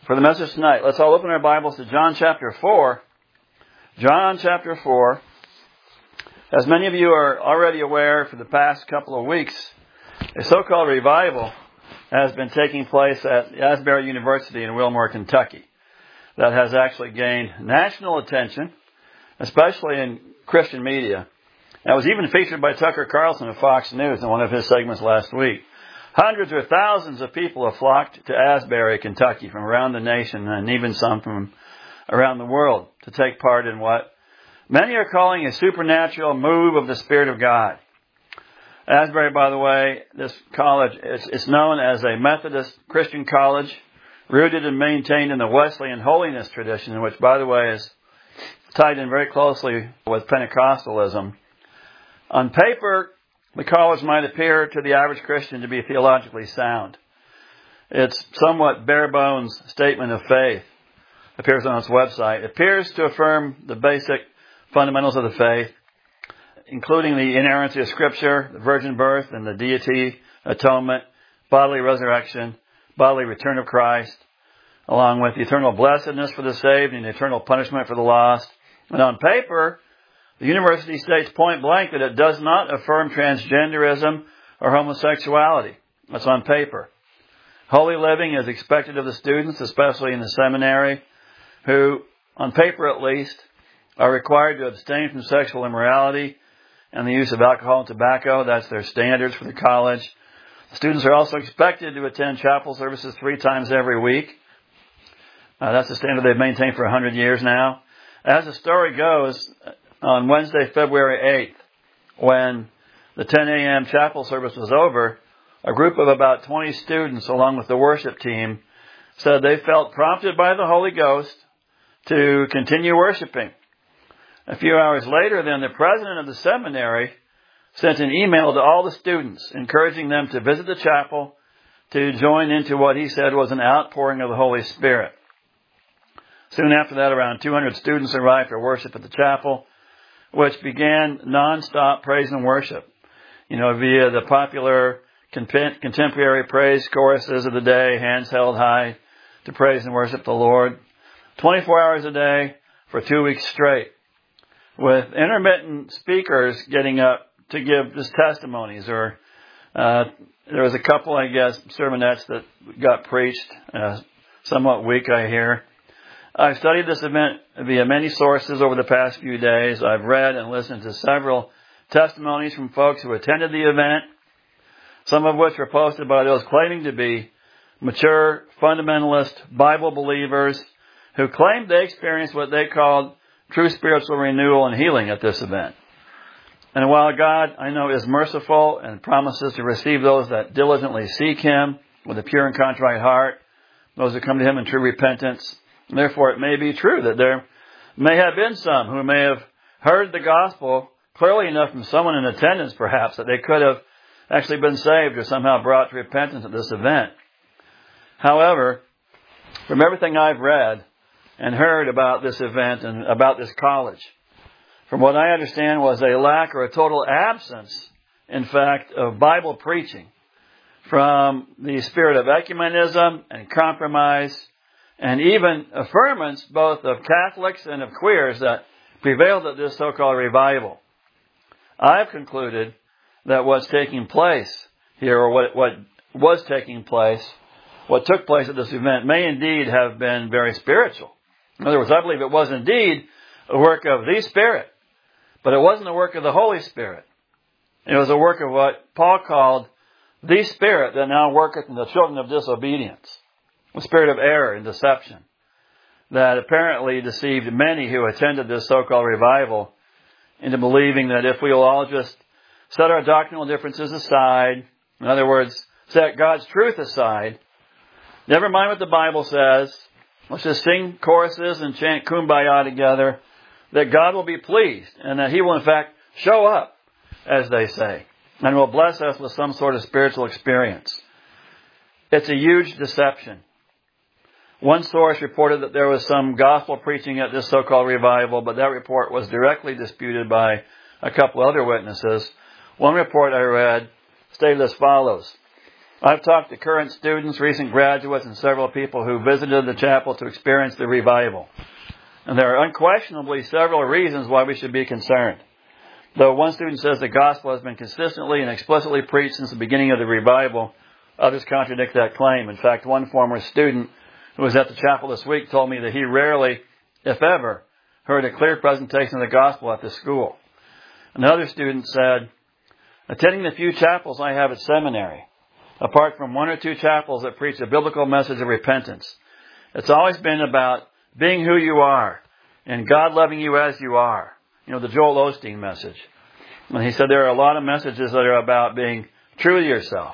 For the message tonight, let's all open our Bibles to John chapter 4. John chapter 4. As many of you are already aware, for the past couple of weeks, a so-called revival has been taking place at Asbury University in Wilmore, Kentucky. That has actually gained national attention, especially in Christian media. That was even featured by Tucker Carlson of Fox News in one of his segments last week. Hundreds or thousands of people have flocked to Asbury, Kentucky from around the nation and even some from around the world to take part in what many are calling a supernatural move of the Spirit of God. Asbury, by the way, this college, it's known as a Methodist Christian college, rooted and maintained in the Wesleyan holiness tradition, which, by the way, is tied in very closely with Pentecostalism. On paper, the college might appear to the average Christian to be theologically sound. Its somewhat bare-bones statement of faith appears on its website. It appears to affirm the basic fundamentals of the faith, including the inerrancy of Scripture, the virgin birth and the deity, atonement, bodily resurrection, bodily return of Christ, along with eternal blessedness for the saved and eternal punishment for the lost. And on paper, the university states point blank that it does not affirm transgenderism or homosexuality. That's on paper. Holy living is expected of the students, especially in the seminary, who, on paper at least, are required to abstain from sexual immorality and the use of alcohol and tobacco. That's their standards for the college. The students are also expected to attend chapel services 3 times every week. That's the standard they've maintained for 100 years now. As the story goes, on Wednesday, February 8th, when the 10 a.m. chapel service was over, a group of about 20 students, along with the worship team, said they felt prompted by the Holy Ghost to continue worshiping. A few hours later, then, the president of the seminary sent an email to all the students, encouraging them to visit the chapel to join into what he said was an outpouring of the Holy Spirit. Soon after that, around 200 students arrived for worship at the chapel, which began non-stop praise and worship, via the popular contemporary praise choruses of the day, hands held high to praise and worship the Lord, 24 hours a day for 2 weeks straight, with intermittent speakers getting up to give just testimonies, or there was a couple, sermonettes that got preached, somewhat weak, I hear. I've studied this event via many sources over the past few days. I've read and listened to several testimonies from folks who attended the event, some of which were posted by those claiming to be mature, fundamentalist Bible believers who claimed they experienced what they called true spiritual renewal and healing at this event. And while God, I know, is merciful and promises to receive those that diligently seek Him with a pure and contrite heart, those who come to Him in true repentance, therefore, it may be true that there may have been some who may have heard the gospel clearly enough from someone in attendance, perhaps, that they could have actually been saved or somehow brought to repentance at this event. However, from everything I've read and heard about this event and about this college, from what I understand was a lack or a total absence, in fact, of Bible preaching from the spirit of ecumenism and compromise and even affirmance both of Catholics and of queers that prevailed at this so-called revival. I've concluded that what's taking place here, or what was taking place, what took place at this event, may indeed have been very spiritual. In other words, I believe it was indeed a work of the Spirit, but it wasn't a work of the Holy Spirit. It was a work of what Paul called the Spirit that now worketh in the children of disobedience. A spirit of error and deception that apparently deceived many who attended this so-called revival into believing that if we will all just set our doctrinal differences aside, in other words, set God's truth aside, never mind what the Bible says, let's just sing choruses and chant Kumbaya together, that God will be pleased and that He will in fact show up, as they say, and will bless us with some sort of spiritual experience. It's a huge deception. One source reported that there was some gospel preaching at this so-called revival, but that report was directly disputed by a couple other witnesses. One report I read stated as follows: I've talked to current students, recent graduates, and several people who visited the chapel to experience the revival. And there are unquestionably several reasons why we should be concerned. Though one student says the gospel has been consistently and explicitly preached since the beginning of the revival, others contradict that claim. In fact, one former student who was at the chapel this week told me that he rarely, if ever, heard a clear presentation of the gospel at the school. Another student said, attending the few chapels I have at seminary, apart from one or two chapels that preach a biblical message of repentance, it's always been about being who you are and God loving you as you are. You know, the Joel Osteen message. And he said there are a lot of messages that are about being true to yourself.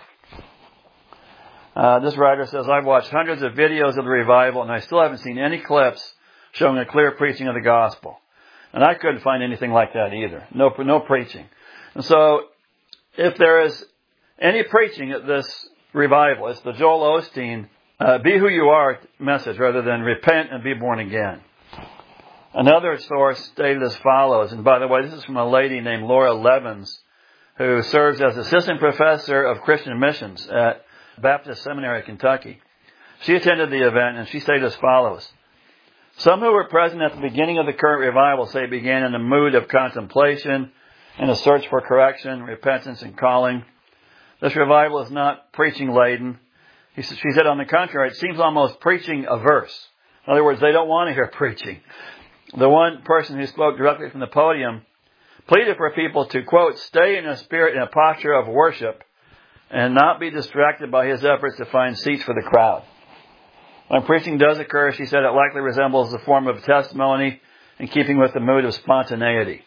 This writer says, I've watched hundreds of videos of the revival and I still haven't seen any clips showing a clear preaching of the gospel. And I couldn't find anything like that either. No preaching. And so, if there is any preaching at this revival, it's the Joel Osteen, be who you are message rather than repent and be born again. Another source stated as follows, and by the way, this is from a lady named Laura Levins, who serves as assistant professor of Christian missions at Baptist Seminary, Kentucky. She attended the event and she stated as follows. Some who were present at the beginning of the current revival say it began in a mood of contemplation and a search for correction, repentance, and calling. This revival is not preaching laden. She said, on the contrary, it seems almost preaching averse. In other words, they don't want to hear preaching. The one person who spoke directly from the podium pleaded for people to, quote, stay in a spirit, in a posture of worship and not be distracted by his efforts to find seats for the crowd. When preaching does occur, she said, it likely resembles the form of testimony in keeping with the mood of spontaneity.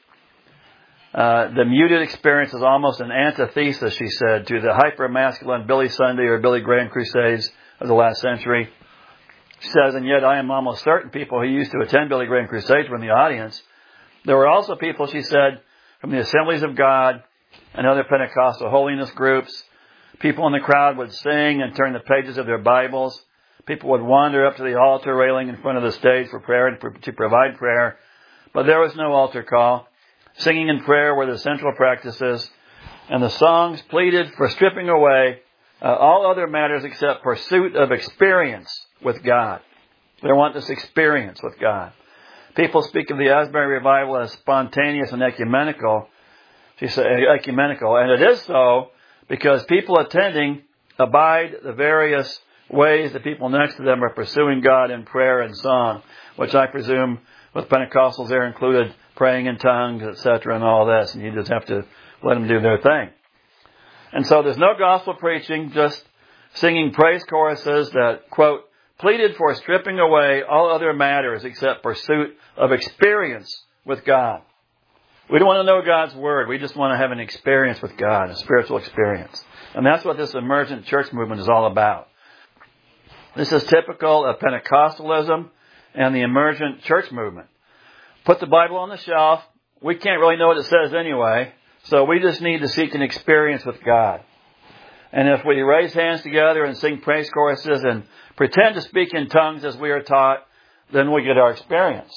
The muted experience is almost an antithesis, she said, to the hyper-masculine Billy Sunday or Billy Graham crusades of the last century. She says, and yet I am almost certain people who used to attend Billy Graham crusades were in the audience. There were also people, she said, from the Assemblies of God and other Pentecostal holiness groups. People in the crowd would sing and turn the pages of their Bibles. People would wander up to the altar railing in front of the stage for prayer and to provide prayer. But there was no altar call. Singing and prayer were the central practices. And the songs pleaded for stripping away all other matters except pursuit of experience with God. They want this experience with God. People speak of the Asbury revival as spontaneous and ecumenical. She said ecumenical, and it is so because people attending abide the various ways the people next to them are pursuing God in prayer and song, which I presume with Pentecostals there included praying in tongues, etc., and all this, and you just have to let them do their thing. And so there's no gospel preaching, just singing praise choruses that, quote, pleaded for stripping away all other matters except pursuit of experience with God. We don't want to know God's Word. We just want to have an experience with God, a spiritual experience. And that's what this emergent church movement is all about. This is typical of Pentecostalism and the emergent church movement. Put the Bible on the shelf. We can't really know what it says anyway, so we just need to seek an experience with God. And if we raise hands together and sing praise choruses and pretend to speak in tongues as we are taught, then we get our experience.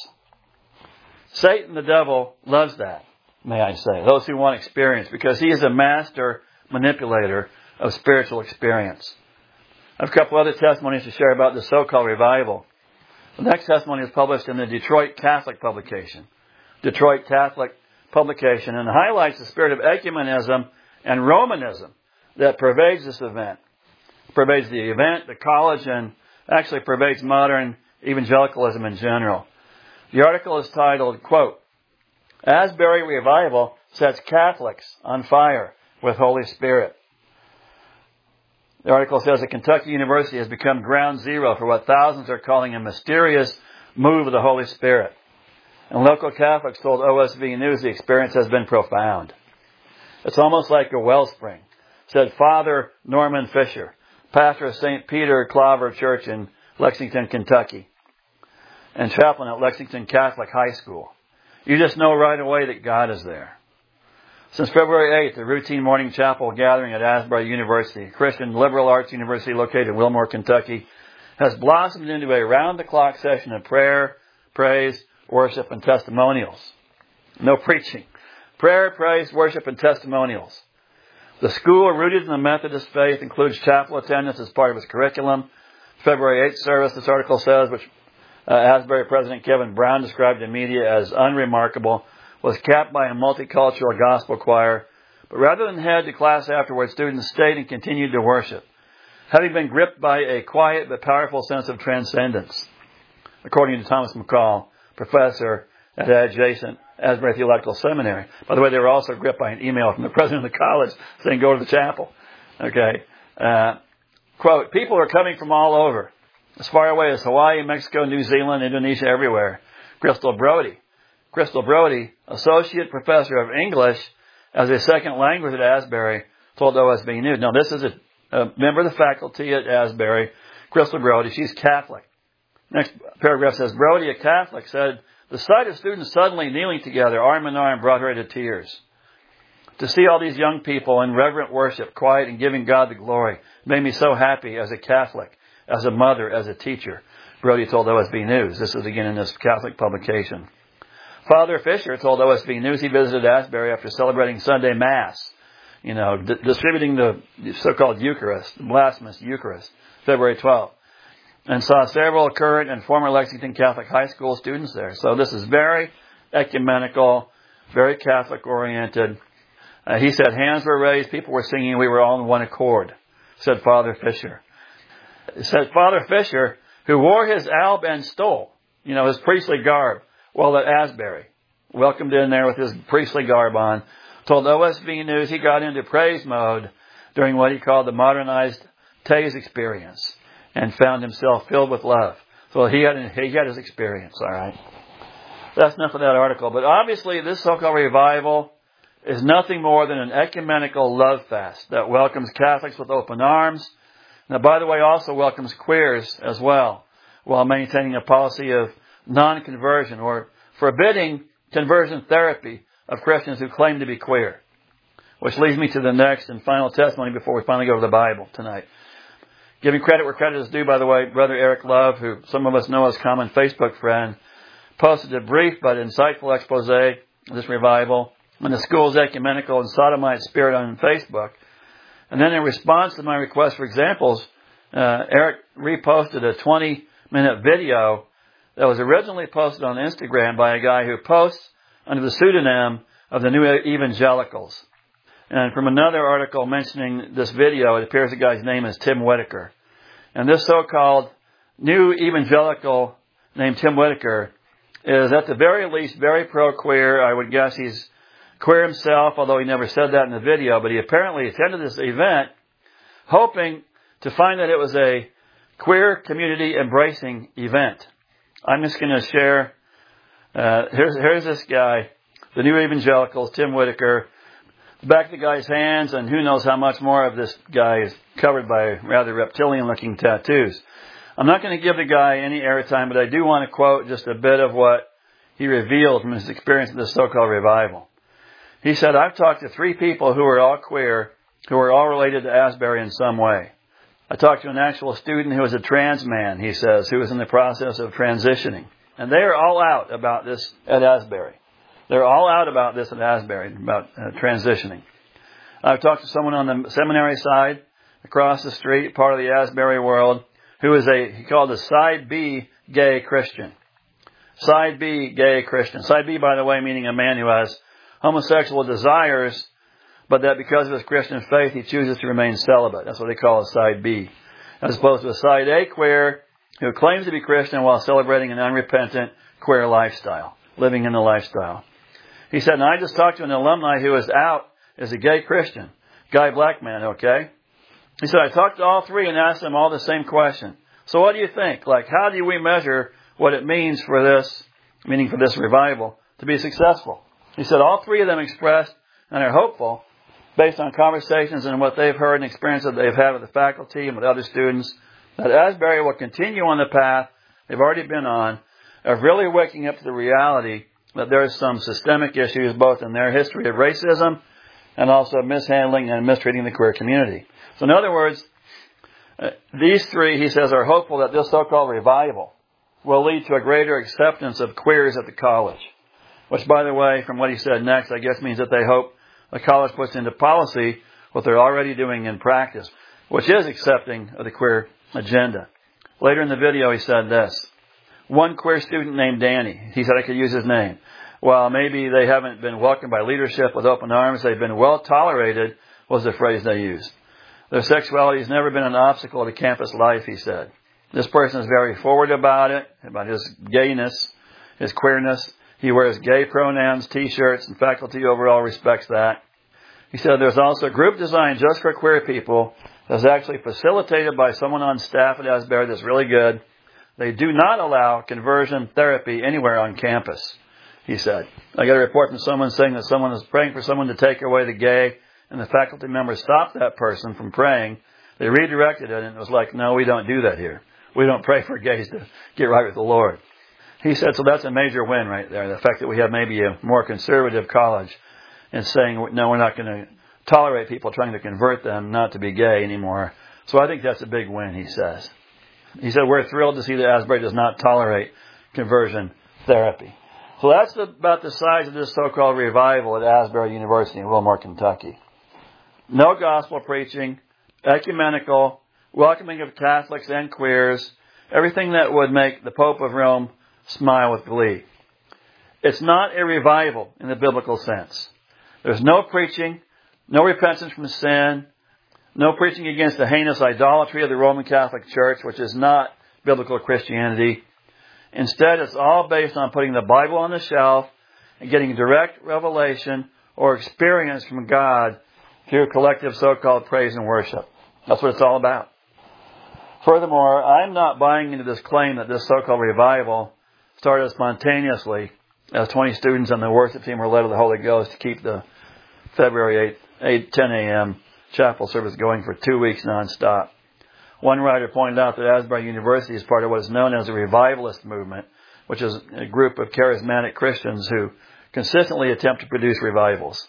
Satan, the devil, loves that, may I say, those who want experience, because he is a master manipulator of spiritual experience. I have a couple other testimonies to share about the so-called revival. The next testimony is published in the Detroit Catholic publication. Detroit Catholic publication, and highlights the spirit of ecumenism and Romanism that pervades this event. Pervades the event, the college, and actually pervades modern evangelicalism in general. The article is titled, quote, Asbury Revival Sets Catholics on Fire with Holy Spirit. The article says that Kentucky University has become ground zero for what thousands are calling a mysterious move of the Holy Spirit. And local Catholics told OSV News the experience has been profound. It's almost like a wellspring, said Father Norman Fisher, pastor of St. Peter Claver Church in Lexington, Kentucky, and chaplain at Lexington Catholic High School. You just know right away that God is there. Since February 8th, a routine morning chapel gathering at Asbury University, a Christian liberal arts university located in Wilmore, Kentucky, has blossomed into a round-the-clock session of prayer, praise, worship, and testimonials. No preaching. Prayer, praise, worship, and testimonials. The school, rooted in the Methodist faith, includes chapel attendance as part of its curriculum. February 8th service, this article says, which Asbury President Kevin Brown described in media as unremarkable, was capped by a multicultural gospel choir. But rather than head to class afterwards, students stayed and continued to worship, having been gripped by a quiet but powerful sense of transcendence, according to Thomas McCall, professor at adjacent Asbury Theological Seminary. By the way, they were also gripped by an email from the president of the college saying, go to the chapel. Okay. Quote, people are coming from all over, as far away as Hawaii, Mexico, New Zealand, Indonesia, everywhere. Crystal Brody, associate professor of English as a second language at Asbury, told OSB News. Now, this is a member of the faculty at Asbury, Crystal Brody. She's Catholic. Next paragraph says, Brody, a Catholic, said, the sight of students suddenly kneeling together, arm in arm, brought her to tears. To see all these young people in reverent worship, quiet and giving God the glory, made me so happy as a Catholic, as a mother, as a teacher. Brody told OSB News. This is again in this Catholic publication. Father Fisher told OSB News he visited Asbury after celebrating Sunday Mass, distributing the so-called Eucharist, the blasphemous Eucharist, February 12th. And saw several current and former Lexington Catholic high school students there. So this is very ecumenical, very Catholic-oriented. He said hands were raised, people were singing, we were all in one accord, said Father Fisher. It said Father Fisher, who wore his alb and stole, his priestly garb, while at Asbury, welcomed in there with his priestly garb on, told OSB News he got into praise mode during what he called the modernized Taze experience, and found himself filled with love. So he had his experience, all right. That's enough of that article. But obviously this so-called revival is nothing more than an ecumenical love fest that welcomes Catholics with open arms. And by the way, also welcomes queers as well, while maintaining a policy of non-conversion or forbidding conversion therapy of Christians who claim to be queer. Which leads me to the next and final testimony before we finally go to the Bible tonight. Giving credit where credit is due, by the way, Brother Eric Love, who some of us know as common Facebook friend, posted a brief but insightful expose of this revival on the school's ecumenical and sodomite spirit on Facebook. And then in response to my request for examples, Eric reposted a 20-minute video that was originally posted on Instagram by a guy who posts under the pseudonym of the New Evangelicals. And from another article mentioning this video, it appears the guy's name is Tim Whitaker. And this so-called new evangelical named Tim Whitaker is at the very least very pro-queer. I would guess he's queer himself, although he never said that in the video. But he apparently attended this event hoping to find that it was a queer community embracing event. I'm just going to share, here's this guy, the New Evangelicals, Tim Whitaker. Back of the guy's hands, and who knows how much more of this guy is covered by rather reptilian-looking tattoos. I'm not going to give the guy any airtime, but I do want to quote just a bit of what he revealed from his experience of this so-called revival. He said, I've talked to 3 people who are all queer, who are all related to Asbury in some way. I talked to an actual student who was a trans man, he says, who was in the process of transitioning. And they are all out about this at Asbury. They're all out about this at Asbury, about transitioning. I've talked to someone on the seminary side, across the street, part of the Asbury world, who is he called a Side B gay Christian. Side B gay Christian. Side B, by the way, meaning a man who has homosexual desires, but that because of his Christian faith, he chooses to remain celibate. That's what they call a Side B. As opposed to a Side A queer, who claims to be Christian while celebrating an unrepentant queer lifestyle, living in the lifestyle. He said, and I just talked to an alumni who is out as a gay Christian, guy black man, okay? He said, I talked to all 3 and asked them all the same question. So what do you think? Like, how do we measure what it means for this, meaning for this revival, to be successful? He said, all 3 of them expressed and are hopeful, based on conversations and what they've heard and experience that they've had with the faculty and with other students, that Asbury will continue on the path they've already been on of really waking up to the reality that there's some systemic issues both in their history of racism and also mishandling and mistreating the queer community. So in other words, these 3, he says, are hopeful that this so-called revival will lead to a greater acceptance of queers at the college. Which, by the way, from what he said next, I guess means that they hope the college puts into policy what they're already doing in practice, which is accepting of the queer agenda. Later in the video, he said this. One queer student named Danny, he said I could use his name. While maybe they haven't been welcomed by leadership with open arms, they've been well tolerated, was the phrase they used. Their sexuality has never been an obstacle to campus life, he said. This person is very forward about it, about his gayness, his queerness. He wears gay pronouns, t-shirts, and faculty overall respects that. He said there's also a group designed just for queer people that's actually facilitated by someone on staff at Asbury that's really good. They do not allow conversion therapy anywhere on campus, he said. I got a report from someone saying that someone was praying for someone to take away the gay, and the faculty member stopped that person from praying. They redirected it, and it was like, no, we don't do that here. We don't pray for gays to get right with the Lord. He said, so that's a major win right there, the fact that we have maybe a more conservative college and saying, no, we're not going to tolerate people trying to convert them not to be gay anymore. So I think that's a big win, he says. He said, we're thrilled to see that Asbury does not tolerate conversion therapy. So that's about the size of this so-called revival at Asbury University in Wilmore, Kentucky. No gospel preaching, ecumenical, welcoming of Catholics and queers, everything that would make the Pope of Rome smile with glee. It's not a revival in the biblical sense. There's no preaching, no repentance from sin, no preaching against the heinous idolatry of the Roman Catholic Church, which is not biblical Christianity. Instead, it's all based on putting the Bible on the shelf and getting direct revelation or experience from God through collective so-called praise and worship. That's what it's all about. Furthermore, I'm not buying into this claim that this so-called revival started spontaneously as 20 students on the worship team were led of the Holy Ghost to keep the February 10 a.m. chapel service going for 2 weeks nonstop. One writer pointed out that Asbury University is part of what is known as a revivalist movement, which is a group of charismatic Christians who consistently attempt to produce revivals.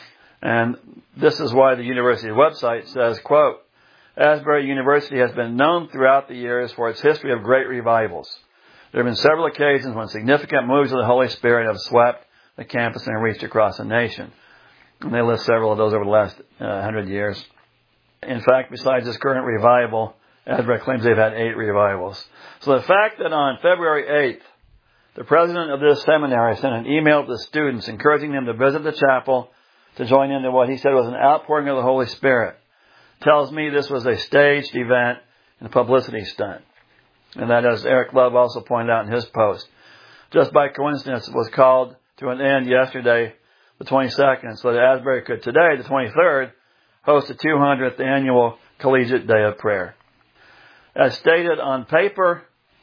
And this is why the university website says, quote, Asbury University has been known throughout the years for its history of great revivals. There have been several occasions when significant moves of the Holy Spirit have swept the campus and reached across the nation. And they list several of those over the last 100 years. In fact, besides this current revival, Asbury claims they've had 8 revivals. So the fact that on February 8th, the president of this seminary sent an email to the students encouraging them to visit the chapel to join into what he said was an outpouring of the Holy Spirit tells me this was a staged event and a publicity stunt. And that, as Eric Love also pointed out in his post, just by coincidence, it was called to an end yesterday, the 22nd, so that Asbury could today, the 23rd, host the 200th annual Collegiate Day of Prayer. As stated on paper,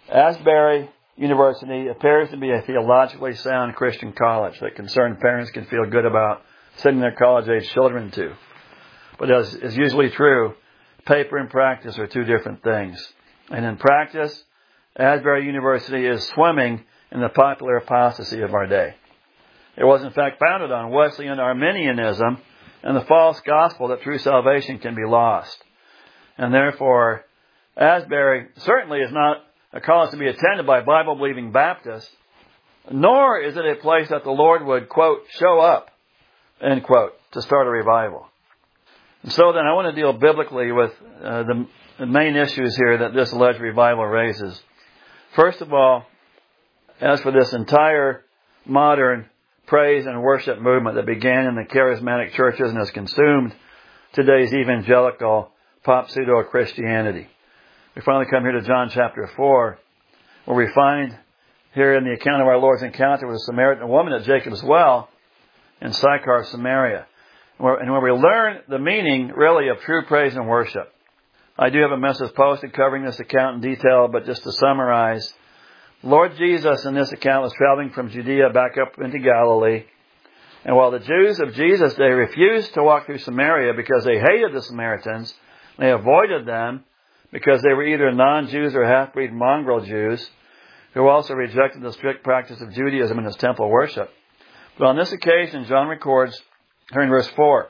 Asbury University appears to be a theologically sound Christian college that concerned parents can feel good about sending their college-age children to. But as is usually true, paper and practice are two different things. And in practice, Asbury University is swimming in the popular apostasy of our day. It was in fact founded on Wesleyan Arminianism and the false gospel that true salvation can be lost. And therefore, Asbury certainly is not a college to be attended by Bible-believing Baptists, nor is it a place that the Lord would, quote, show up, end quote, to start a revival. And so then I want to deal biblically with the main issues here that this alleged revival raises. First of all, as for this entire modern praise and worship movement that began in the charismatic churches and has consumed today's evangelical pop pseudo-Christianity. We finally come here to John chapter 4, where we find here in the account of our Lord's encounter with a Samaritan woman at Jacob's well in Sychar, Samaria, and where we learn the meaning, really, of true praise and worship. I do have a message posted covering this account in detail, but just to summarize, Lord Jesus in this account was traveling from Judea back up into Galilee. And while the Jews of Jesus' day refused to walk through Samaria because they hated the Samaritans, they avoided them because they were either non-Jews or half-breed mongrel Jews who also rejected the strict practice of Judaism in its temple worship. But on this occasion, John records here in verse 4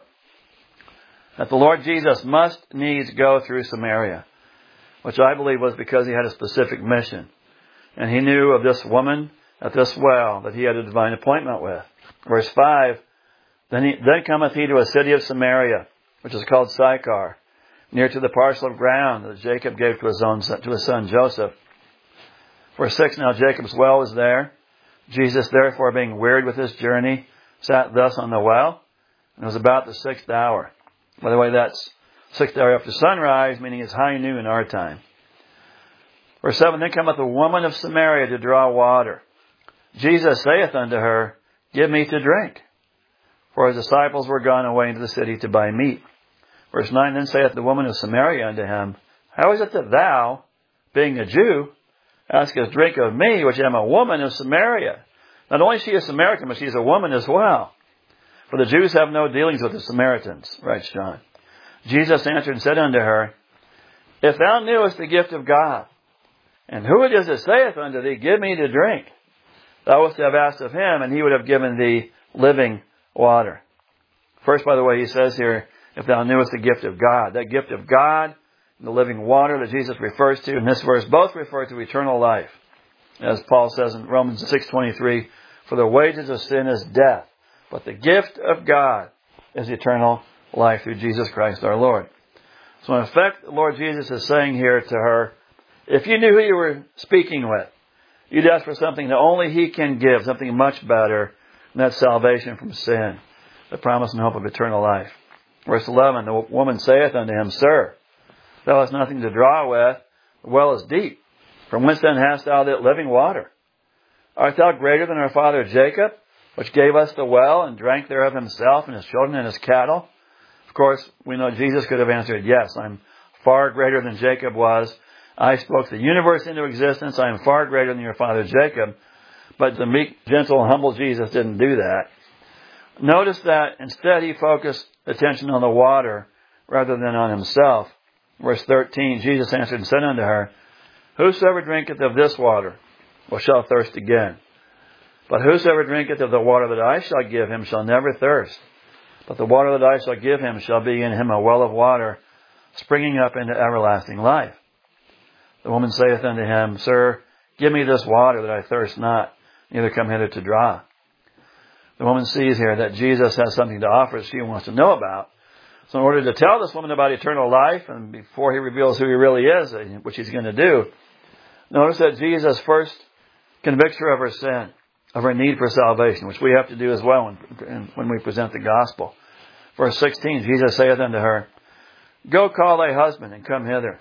that the Lord Jesus must needs go through Samaria, which I believe was because he had a specific mission. And he knew of this woman at this well that he had a divine appointment with. Verse 5, Then cometh he to a city of Samaria, which is called Sychar, near to the parcel of ground that Jacob gave to his son Joseph. Verse 6, now Jacob's well was there. Jesus, therefore, being wearied with his journey, sat thus on the well, and it was about the 6th hour. By the way, that's 6th hour after sunrise, meaning it's high noon in our time. Verse 7, then cometh a woman of Samaria to draw water. Jesus saith unto her, give me to drink. For his disciples were gone away into the city to buy meat. Verse 9, then saith the woman of Samaria unto him, how is it that thou, being a Jew, askest drink of me, which am a woman of Samaria? Not only is she a Samaritan, but she is a woman as well. For the Jews have no dealings with the Samaritans, writes John. Jesus answered and said unto her, if thou knewest the gift of God, and who it is that saith unto thee, give me to drink, thou wouldst have asked of him, and he would have given thee living water. First, by the way, he says here, if thou knewest the gift of God. That gift of God and the living water that Jesus refers to in this verse both refer to eternal life. As Paul says in Romans 6:23, for the wages of sin is death, but the gift of God is eternal life through Jesus Christ our Lord. So in effect, the Lord Jesus is saying here to her, if you knew who you were speaking with, you'd ask for something that only he can give, something much better, and that's salvation from sin, the promise and hope of eternal life. Verse 11, the woman saith unto him, sir, thou hast nothing to draw with, the well is deep. From whence then hast thou that living water? Art thou greater than our father Jacob, which gave us the well, and drank thereof himself, and his children, and his cattle? Of course, we know Jesus could have answered, yes, I'm far greater than Jacob was. I spoke the universe into existence. I am far greater than your father Jacob. But the meek, gentle, humble Jesus didn't do that. Notice that instead he focused attention on the water rather than on himself. Verse 13, Jesus answered and said unto her, whosoever drinketh of this water shall thirst again. But whosoever drinketh of the water that I shall give him shall never thirst. But the water that I shall give him shall be in him a well of water, springing up into everlasting life. The woman saith unto him, sir, give me this water that I thirst not, neither come hither to draw. The woman sees here that Jesus has something to offer that she wants to know about. So in order to tell this woman about eternal life, and before he reveals who he really is, which he's going to do, notice that Jesus first convicts her of her sin, of her need for salvation, which we have to do as well when we present the gospel. Verse 16, Jesus saith unto her, go call thy husband and come hither.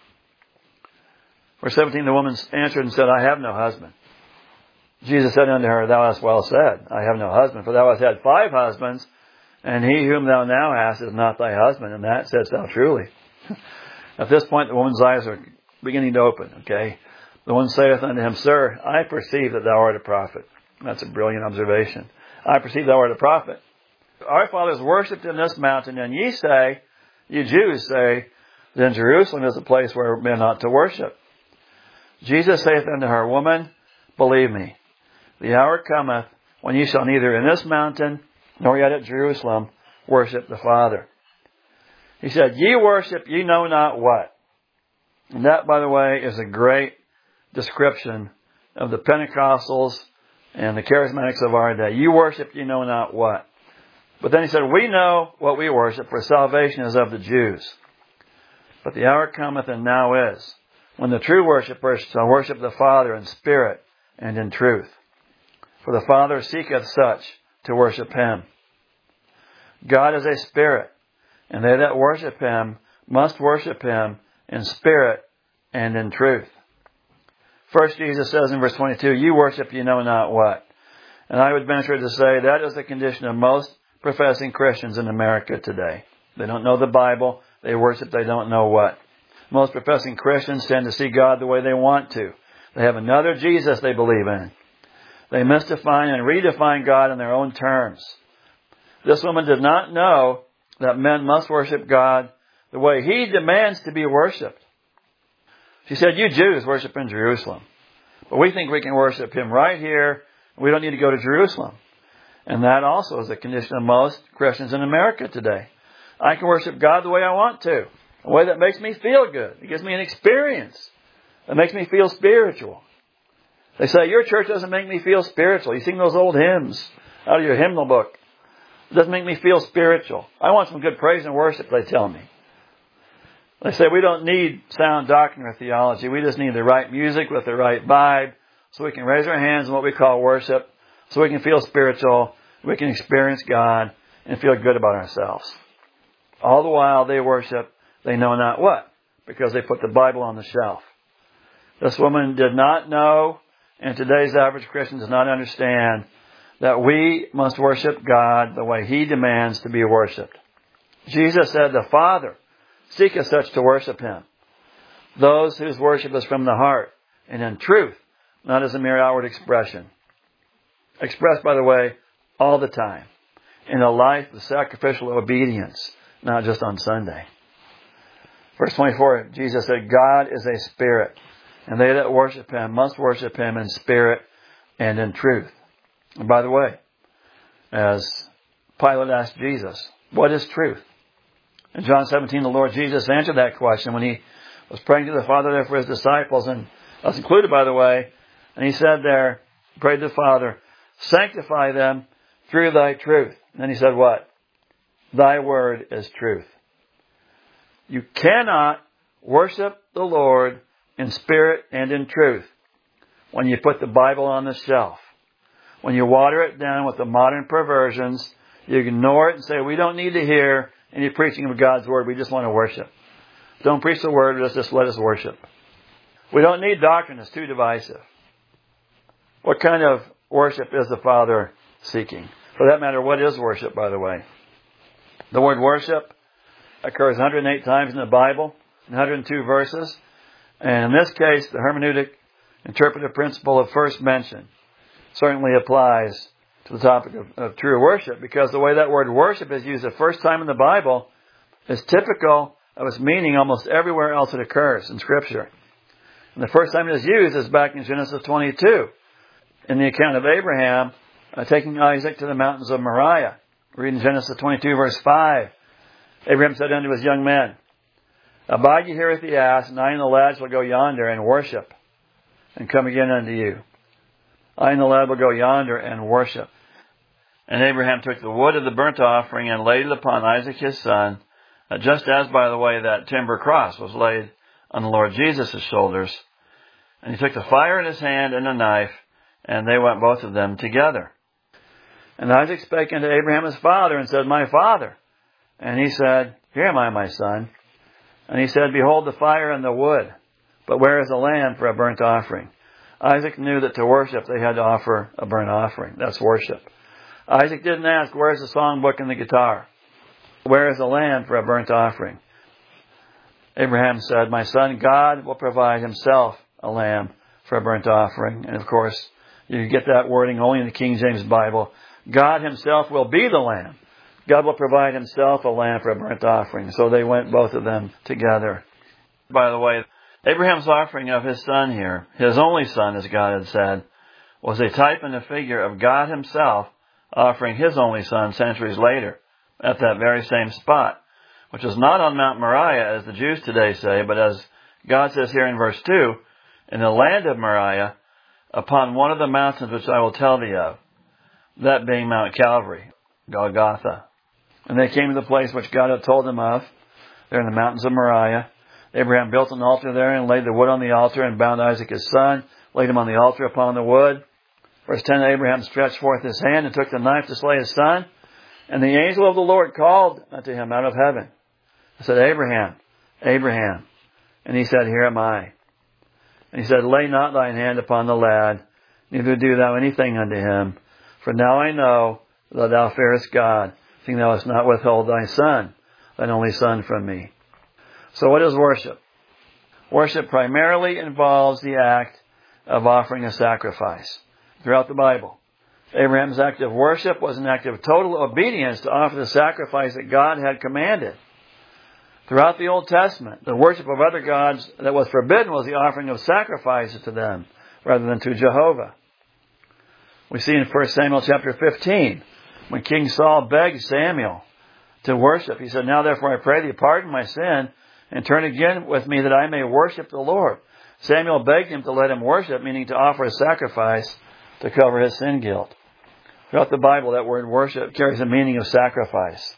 Verse 17, the woman answered and said, I have no husband. Jesus said unto her, thou hast well said, I have no husband, for thou hast had 5 husbands, and he whom thou now hast is not thy husband, and that saidst thou truly. At this point, the woman's eyes are beginning to open, okay? The one saith unto him, sir, I perceive that thou art a prophet. That's a brilliant observation. I perceive thou art a prophet. Our fathers worshipped in this mountain, and ye say, you Jews say, that in Jerusalem is a place where men ought to worship. Jesus saith unto her, woman, believe me, the hour cometh when ye shall neither in this mountain nor yet at Jerusalem worship the Father. He said, ye worship ye know not what. And that, by the way, is a great description of the Pentecostals and the Charismatics of our day. You worship ye know not what. But then he said, we know what we worship, for salvation is of the Jews. But the hour cometh, and now is, when the true worshippers shall worship the Father in spirit and in truth. For the Father seeketh such to worship him. God is a spirit, and they that worship him must worship him in spirit and in truth. First, Jesus says in verse 22, you worship you know not what. And I would venture to say that is the condition of most professing Christians in America today. They don't know the Bible. They worship they don't know what. Most professing Christians tend to see God the way they want to. They have another Jesus they believe in. They misdefine and redefine God in their own terms. This woman did not know that men must worship God the way he demands to be worshipped. She said, you Jews worship in Jerusalem. But we think we can worship him right here. We don't need to go to Jerusalem. And that also is the condition of most Christians in America today. I can worship God the way I want to. A way that makes me feel good. It gives me an experience that makes me feel spiritual. They say, your church doesn't make me feel spiritual. You sing those old hymns out of your hymnal book. It doesn't make me feel spiritual. I want some good praise and worship, they tell me. They say we don't need sound doctrine or theology. We just need the right music with the right vibe so we can raise our hands in what we call worship, so we can feel spiritual, we can experience God, and feel good about ourselves. All the while they worship, they know not what, because they put the Bible on the shelf. This woman did not know, and today's average Christian does not understand, that we must worship God the way He demands to be worshipped. Jesus said, the Father seeketh such to worship Him, those whose worship is from the heart, and in truth, not as a mere outward expression. Expressed, by the way, all the time, in a life of sacrificial obedience, not just on Sunday. Verse 24, Jesus said, God is a spirit, and they that worship Him must worship Him in spirit and in truth. And by the way, as Pilate asked Jesus, what is truth? In John 17, the Lord Jesus answered that question when He was praying to the Father there for His disciples, and that's included, by the way, and He said there, prayed to the Father, sanctify them through Thy truth. And then He said what? Thy word is truth. You cannot worship the Lord in spirit and in truth when you put the Bible on the shelf. When you water it down with the modern perversions, you ignore it and say, we don't need to hear any preaching of God's Word. We just want to worship. Don't preach the Word, just let us worship. We don't need doctrine. It's too divisive. What kind of worship is the Father seeking? For that matter, what is worship, by the way? The word worship occurs 108 times in the Bible, 102 verses. And in this case, the hermeneutic interpretive principle of first mention certainly applies to the topic of true worship, because the way that word worship is used the first time in the Bible is typical of its meaning almost everywhere else it occurs in Scripture. And the first time it is used is back in Genesis 22, in the account of Abraham taking Isaac to the mountains of Moriah. Reading Genesis 22, verse 5. Abraham said unto his young men, abide ye here with the ass, and I and the lad shall go yonder and worship, and come again unto you. I and the lad will go yonder and worship. And Abraham took the wood of the burnt offering and laid it upon Isaac his son, just as, by the way, that timber cross was laid on the Lord Jesus' shoulders. And he took the fire in his hand and a knife, and they went both of them together. And Isaac spake unto Abraham his father, and said, my father. And he said, here am I, my son. And he said, behold the fire and the wood, but where is the lamb for a burnt offering? Isaac knew that to worship they had to offer a burnt offering. That's worship. Isaac didn't ask, where is the songbook and the guitar? Where is the lamb for a burnt offering? Abraham said, my son, God will provide Himself a lamb for a burnt offering. And of course, you get that wording only in the King James Bible. God Himself will be the lamb. God will provide Himself a lamb for a burnt offering. So they went both of them together. By the way, Abraham's offering of his son here, his only son, as God had said, was a type and a figure of God Himself offering His only son centuries later at that very same spot, which is not on Mount Moriah, as the Jews today say, but as God says here in verse 2, in the land of Moriah, upon one of the mountains which I will tell thee of, that being Mount Calvary, Golgotha. And they came to the place which God had told them of, there in the mountains of Moriah. Abraham built an altar there and laid the wood on the altar and bound Isaac his son, laid him on the altar upon the wood. Verse 10, Abraham stretched forth his hand and took the knife to slay his son. And the angel of the Lord called unto him out of heaven. I said, Abraham, Abraham. And he said, here am I. And he said, lay not thine hand upon the lad, neither do thou anything unto him. For now I know that thou fearest God, seeing thou hast not withheld thy son, thine only son, from me. So what is worship? Worship primarily involves the act of offering a sacrifice. Throughout the Bible, Abraham's act of worship was an act of total obedience to offer the sacrifice that God had commanded. Throughout the Old Testament, the worship of other gods that was forbidden was the offering of sacrifices to them rather than to Jehovah. We see in 1 Samuel chapter 15, when King Saul begged Samuel to worship, he said, now therefore I pray thee, pardon my sin, and turn again with me that I may worship the Lord. Samuel begged him to let him worship, meaning to offer a sacrifice to cover his sin guilt. Throughout the Bible, that word worship carries a meaning of sacrifice.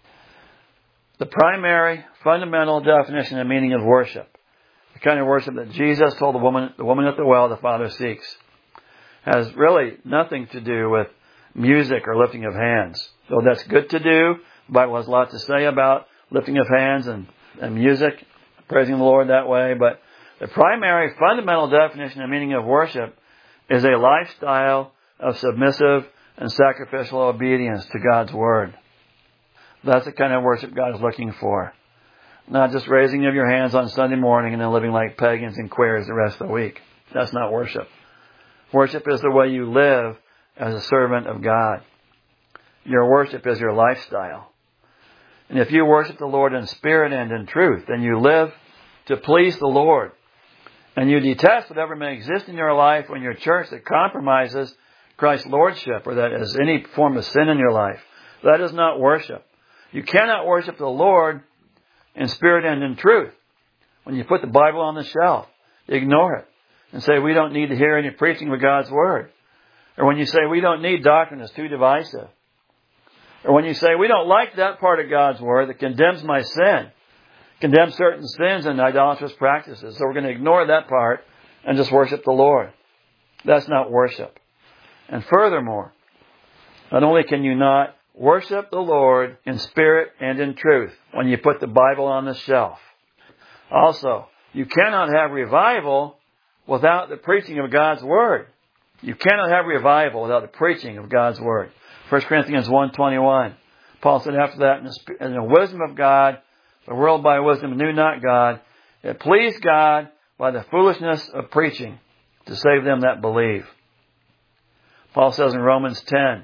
The primary, fundamental definition and meaning of worship, the kind of worship that Jesus told the woman at the well the Father seeks, has really nothing to do with music or lifting of hands. Though that's good to do, the Bible has a lot to say about lifting of hands and music, praising the Lord that way, but the primary, fundamental definition and meaning of worship is a lifestyle of submissive and sacrificial obedience to God's Word. That's the kind of worship God is looking for. Not just raising of your hands on Sunday morning and then living like pagans and queers the rest of the week. That's not worship. Worship is the way you live as a servant of God. Your worship is your lifestyle. And if you worship the Lord in spirit and in truth, then you live to please the Lord. And you detest whatever may exist in your life or in your church that compromises Christ's lordship or that is any form of sin in your life. That is not worship. You cannot worship the Lord in spirit and in truth. When you put the Bible on the shelf, ignore it and say we don't need to hear any preaching of God's Word. Or when you say we don't need doctrine, it's too divisive. Or when you say we don't like that part of God's Word that condemns my sin, condemns certain sins and idolatrous practices, so we're going to ignore that part and just worship the Lord. That's not worship. And furthermore, not only can you not worship the Lord in spirit and in truth when you put the Bible on the shelf, also, you cannot have revival without the preaching of God's Word. You cannot have revival without the preaching of God's Word. 1 Corinthians 1:21. Paul said after that, in the wisdom of God, the world by wisdom knew not God. It pleased God by the foolishness of preaching to save them that believe. Paul says in Romans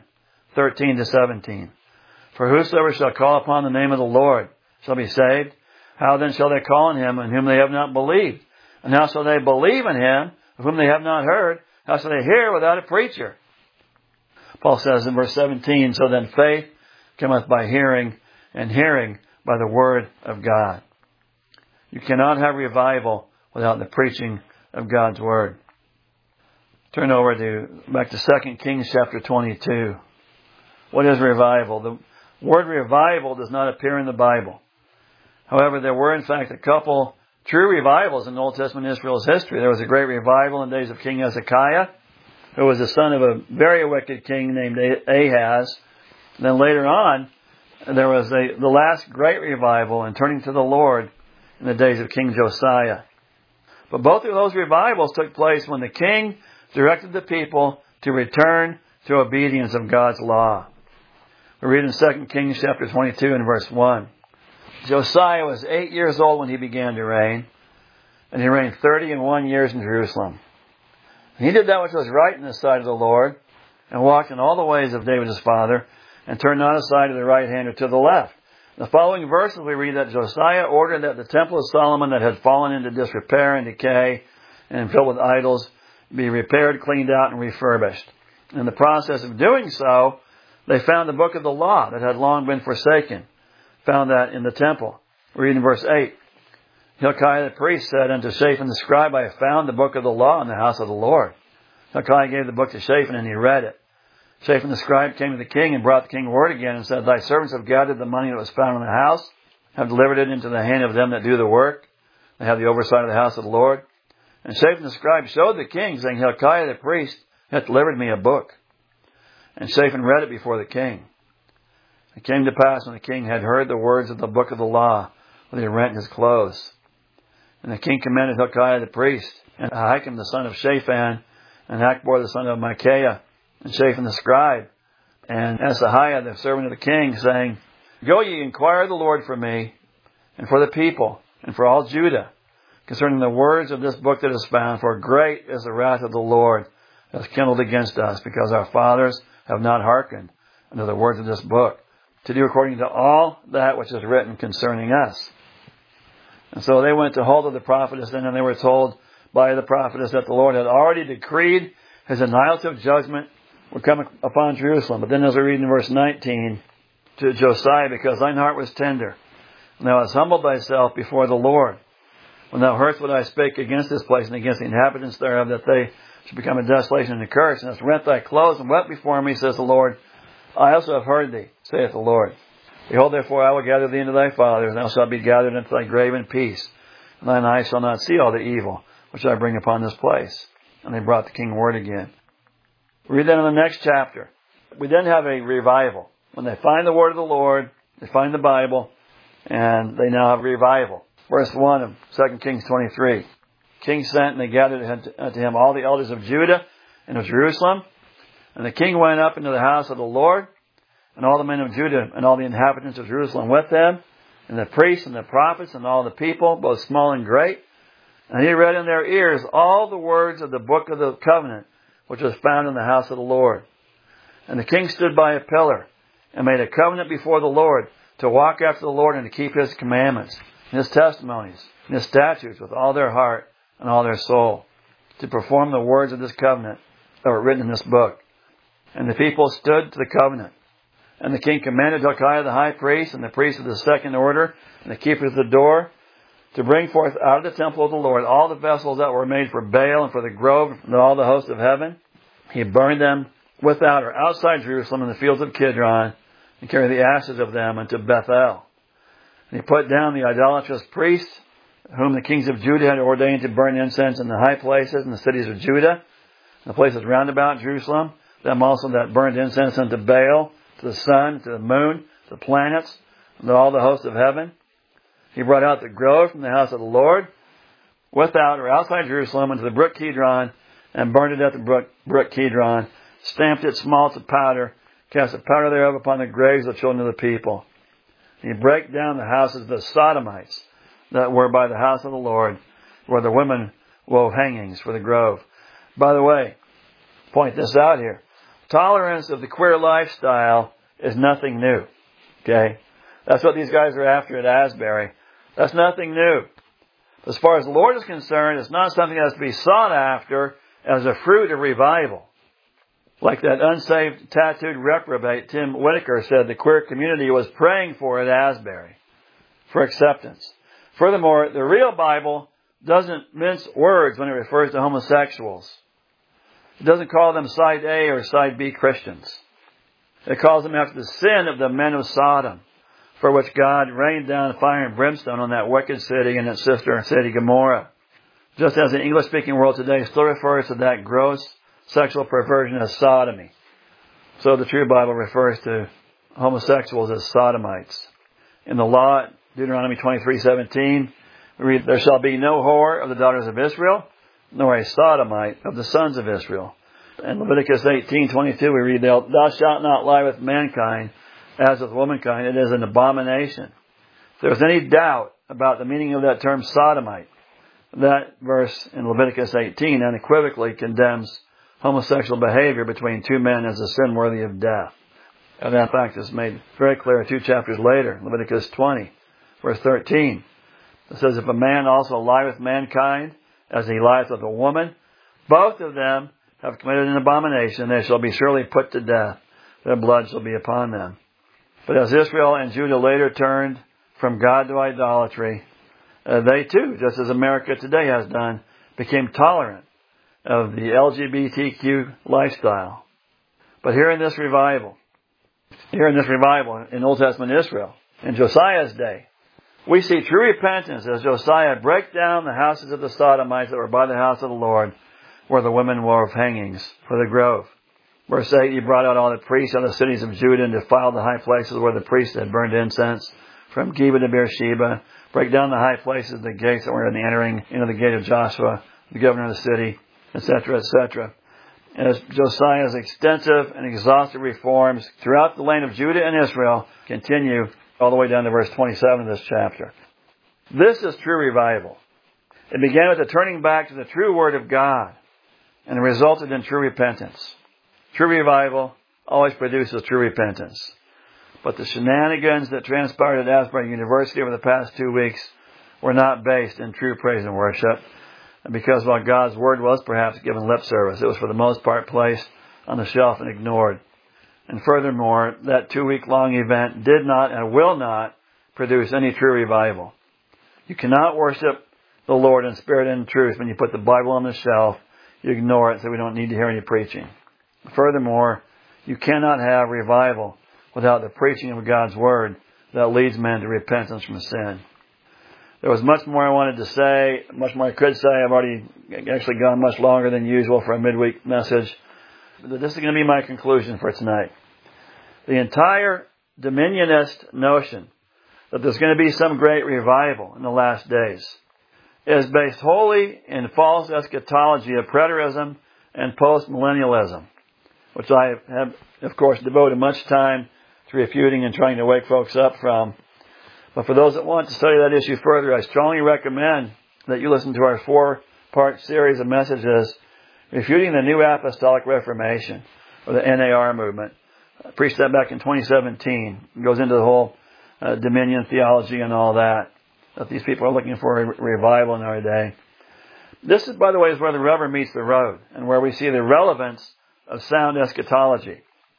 10:13-17, For whosoever shall call upon the name of the Lord shall be saved. How then shall they call on him in whom they have not believed? And how shall they believe in him of whom they have not heard? How shall they hear without a preacher? Paul says in verse 17, So then faith cometh by hearing, and hearing by the word of God. You cannot have revival without the preaching of God's Word. Turn over back to 2 Kings chapter 22. What is revival? The word revival does not appear in the Bible. However, there were in fact a couple true revivals in Old Testament Israel's history. There was a great revival in the days of King Hezekiah, who was the son of a very wicked king named Ahaz. And then later on, there was the last great revival in turning to the Lord in the days of King Josiah. But both of those revivals took place when the king directed the people to return to obedience of God's law. We read in 2 Kings chapter 22 and verse 1. Josiah was 8 years old when he began to reign, and he reigned 31 years in Jerusalem. And he did that which was right in the sight of the Lord, and walked in all the ways of David his father, and turned not aside to the right hand or to the left. In the following verses we read that Josiah ordered that the temple of Solomon that had fallen into disrepair and decay and filled with idols be repaired, cleaned out, and refurbished. In the process of doing so, they found the book of the law that had long been forsaken. Found that in the temple. We read in verse 8. Hilkiah the priest said unto Shaphan the scribe, I have found the book of the law in the house of the Lord. Hilkiah gave the book to Shaphan, and he read it. Shaphan the scribe came to the king and brought the king word again and said, Thy servants have gathered the money that was found in the house, have delivered it into the hand of them that do the work. They have the oversight of the house of the Lord. And Shaphan the scribe showed the king, saying, Hilkiah the priest hath delivered me a book. And Shaphan read it before the king. It came to pass when the king had heard the words of the book of the law, that he rent his clothes. And the king commanded Hilkiah the priest, and Ahikam the son of Shaphan, and Achbor the son of Micaiah, and Shaphan the scribe, and Asahiah the servant of the king, saying, Go ye, inquire of the Lord for me, and for the people, and for all Judah, concerning the words of this book that is found, for great is the wrath of the Lord that is kindled against us, because our fathers have not hearkened unto the words of this book, to do according to all that which is written concerning us. And so they went to hold of the prophetess, and then they were told by the prophetess that the Lord had already decreed his annihilative judgment would come upon Jerusalem. But then as we read in verse 19, to Josiah, because thine heart was tender, and thou hast humbled thyself before the Lord, when thou heardst what I spake against this place and against the inhabitants thereof, that they shall become a desolation and a curse, and hast rent thy clothes and wept before me, says the Lord. I also have heard thee, saith the Lord. Behold, therefore, I will gather thee into thy fathers, and thou shalt be gathered into thy grave in peace. And thine eyes shall not see all the evil which I bring upon this place. And they brought the king word again. We read that in the next chapter. We then have a revival. When they find the word of the Lord, they find the Bible, and they now have revival. Verse 1 of 2 Kings 23. King sent, and they gathered unto him all the elders of Judah and of Jerusalem. And the king went up into the house of the Lord, and all the men of Judah and all the inhabitants of Jerusalem with them, and the priests and the prophets and all the people, both small and great. And he read in their ears all the words of the book of the covenant, which was found in the house of the Lord. And the king stood by a pillar, and made a covenant before the Lord, to walk after the Lord and to keep his commandments, and his testimonies, and his statutes with all their heart and all their soul, to perform the words of this covenant that were written in this book. And the people stood to the covenant. And the king commanded Hilkiah the high priest, and the priests of the second order, and the keepers of the door, to bring forth out of the temple of the Lord all the vessels that were made for Baal and for the grove and all the host of heaven. He burned them without or outside Jerusalem in the fields of Kidron, and carried the ashes of them unto Bethel. And he put down the idolatrous priests, whom the kings of Judah had ordained to burn incense in the high places in the cities of Judah, and the places round about Jerusalem, them also that burned incense unto Baal, to the sun, to the moon, to the planets, and to all the hosts of heaven. He brought out the grove from the house of the Lord, without or outside Jerusalem, into the brook Kidron, and burned it at the brook Kidron, stamped it small to powder, cast the powder thereof upon the graves of the children of the people. And he brake down the houses of the Sodomites that were by the house of the Lord, where the women wove hangings for the grove. By the way, point this out here. Tolerance of the queer lifestyle is nothing new. Okay? That's what these guys are after at Asbury. That's nothing new. As far as the Lord is concerned, it's not something that has to be sought after as a fruit of revival. Like that unsaved, tattooed reprobate Tim Whitaker said the queer community was praying for at Asbury for acceptance. Furthermore, the real Bible doesn't mince words when it refers to homosexuals. It doesn't call them side A or side B Christians. It calls them after the sin of the men of Sodom, for which God rained down fire and brimstone on that wicked city and its sister city Gomorrah. Just as the English-speaking world today still refers to that gross sexual perversion as sodomy, so the true Bible refers to homosexuals as sodomites. In the law, Deuteronomy 23:17, we read, "There shall be no whore of the daughters of Israel, nor a sodomite of the sons of Israel." In Leviticus 18:22, we read, "Thou shalt not lie with mankind as with womankind. It is an abomination." If there's any doubt about the meaning of that term sodomite, that verse in Leviticus 18 unequivocally condemns homosexual behavior between two men as a sin worthy of death. And that fact is made very clear 2 chapters later, Leviticus 20, verse 13. It says, "If a man also lie with mankind, as he lieth with a woman, both of them have committed an abomination, they shall be surely put to death. Their blood shall be upon them." But as Israel and Judah later turned from God to idolatry, they too, just as America today has done, became tolerant of the LGBTQ lifestyle. But here in this revival in Old Testament Israel, in Josiah's day, we see true repentance as Josiah break down the houses of the Sodomites that were by the house of the Lord, where the women wove hangings for the grove. Verse 8, "He brought out all the priests of the cities of Judah and defiled the high places where the priests had burned incense, from Geba to Beersheba, break down the high places, the gates that were in the entering into the gate of Joshua, the governor of the city, etc., etc." As Josiah's extensive and exhaustive reforms throughout the land of Judah and Israel continue all the way down to verse 27 of this chapter. This is true revival. It began with the turning back to the true Word of God, and it resulted in true repentance. True revival always produces true repentance. But the shenanigans that transpired at Asbury University over the past 2 weeks were not based in true praise and worship. And because while God's Word was perhaps given lip service, it was for the most part placed on the shelf and ignored. And furthermore, that 2-week-long event did not and will not produce any true revival. You cannot worship the Lord in spirit and in truth when you put the Bible on the shelf, you ignore it so we don't need to hear any preaching. Furthermore, you cannot have revival without the preaching of God's Word that leads men to repentance from sin. There was much more I wanted to say, much more I could say. I've already actually gone much longer than usual for a midweek message. But this is going to be my conclusion for tonight. The entire dominionist notion that there's going to be some great revival in the last days is based wholly in false eschatology of preterism and postmillennialism, which I have, of course, devoted much time to refuting and trying to wake folks up from. But for those that want to study that issue further, I strongly recommend that you listen to our 4-part series of messages refuting the New Apostolic Reformation, or the NAR movement. I preached that back in 2017. It goes into the whole dominion theology and all that these people are looking for a revival in our day. This is, by the way, is where the rubber meets the road and where we see the relevance of sound eschatology.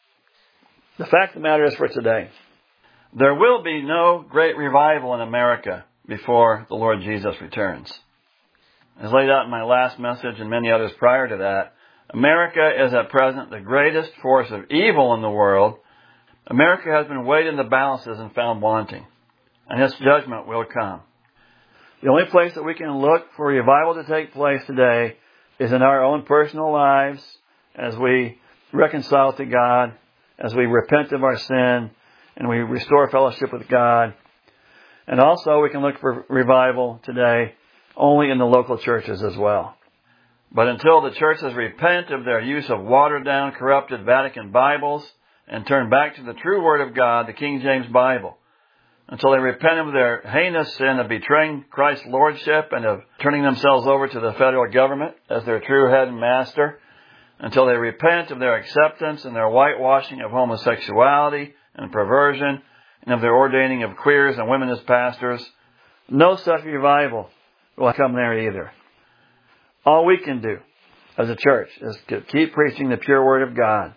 The fact of the matter is for today, there will be no great revival in America before the Lord Jesus returns. As laid out in my last message and many others prior to that, America is at present the greatest force of evil in the world. America has been weighed in the balances and found wanting, and its judgment will come. The only place that we can look for revival to take place today is in our own personal lives as we reconcile to God, as we repent of our sin, and we restore fellowship with God. And also we can look for revival today only in the local churches as well. But until the churches repent of their use of watered-down, corrupted Vatican Bibles and turn back to the true Word of God, the King James Bible, until they repent of their heinous sin of betraying Christ's lordship and of turning themselves over to the federal government as their true head and master, until they repent of their acceptance and their whitewashing of homosexuality and perversion, and of their ordaining of queers and women as pastors, no such revival will come there either. All we can do as a church is to keep preaching the pure Word of God,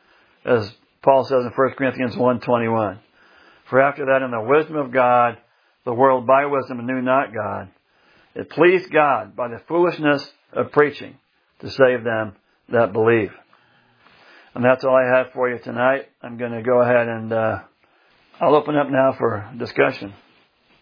as Paul says in 1 Corinthians 1:21. For after that, in the wisdom of God, the world by wisdom knew not God. It pleased God by the foolishness of preaching to save them that believe. And that's all I have for you tonight. I'm going to go ahead and I'll open up now for discussion.